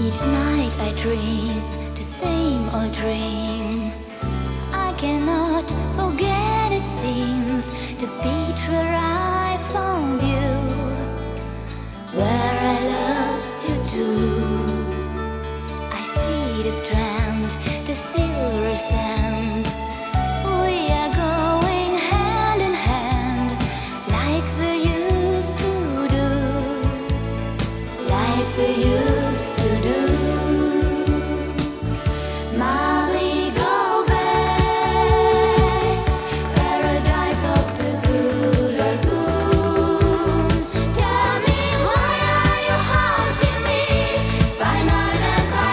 Each night I dream the same old dream. I cannot forget, it seems, the beach where I found you, where I lost you too. I see the strand, the silver sand. We are going hand in hand, like we used to do, like we used to do. Marie, go back, paradise of the Blue Lagoon. Tell me, why are you haunting me by night and by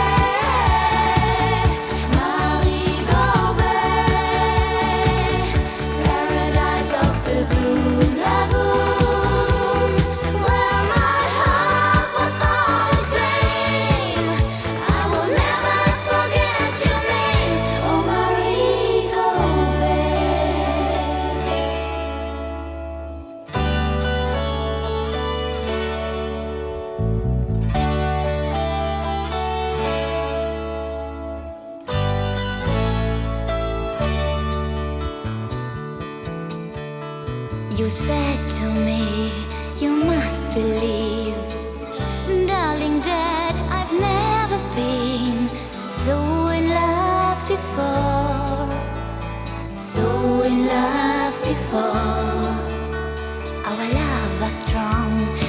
day? Marie, go back, paradise of the Blue Lagoon, where my heart was all in flame. I will never forget your name. Oh, Marie, go You said to me, you must believe, darling, that I've never been so in love before, so in love before. Our love was strong